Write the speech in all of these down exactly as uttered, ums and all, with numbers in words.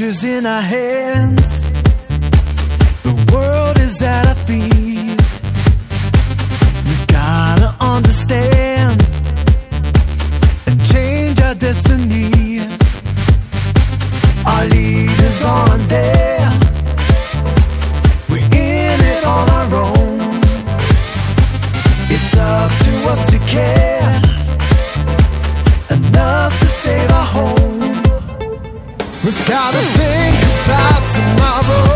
futures in our hands. The world is at our feet. We've gotta understand and change our destiny. Our leaders aren't there. We're in it on our own. It's up to us to care enough to save our home. We've gotta think about tomorrow.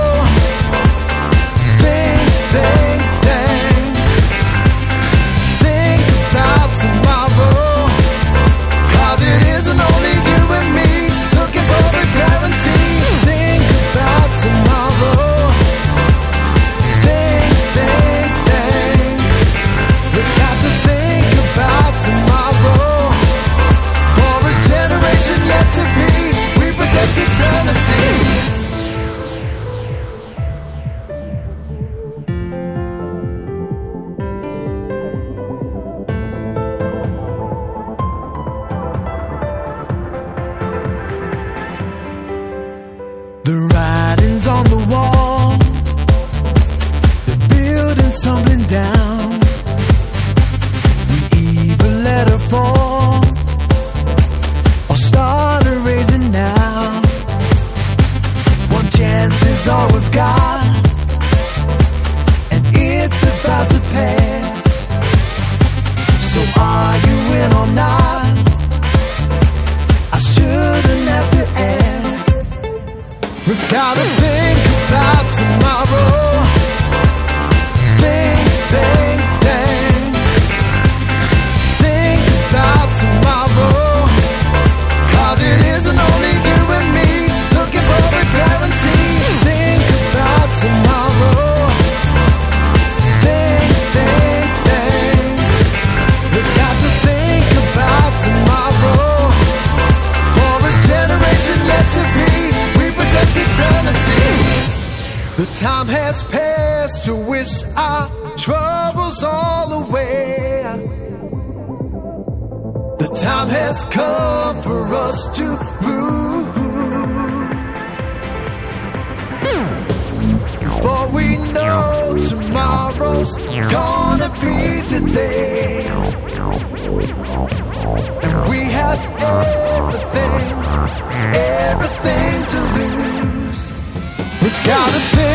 Think, think, think. Think about tomorrow. Cause it isn't only you and me looking for a guarantee. Think about tomorrow. Think, think, think. We've got to think about tomorrow. For a generation yet to be, we protect eternity. The writing's on the wall, the building's tumbling down. We either let her fall or start erasing now. One chance is all we've got, and it's about to pass. So are you in or not? I shouldn't have to ask. We've gotta think about tomorrow. Think, think, think. Think about tomorrow. Cause it isn't only you and me looking for a guarantee. Think about tomorrow. Think, think, think. We've got to think about tomorrow. For a generation yet to be, we protect eternity. The time has passed to wish our troubles all away. The time has come for us to rule. For we know tomorrow's gonna be today. And we have everything, everything to lose. We've gotta think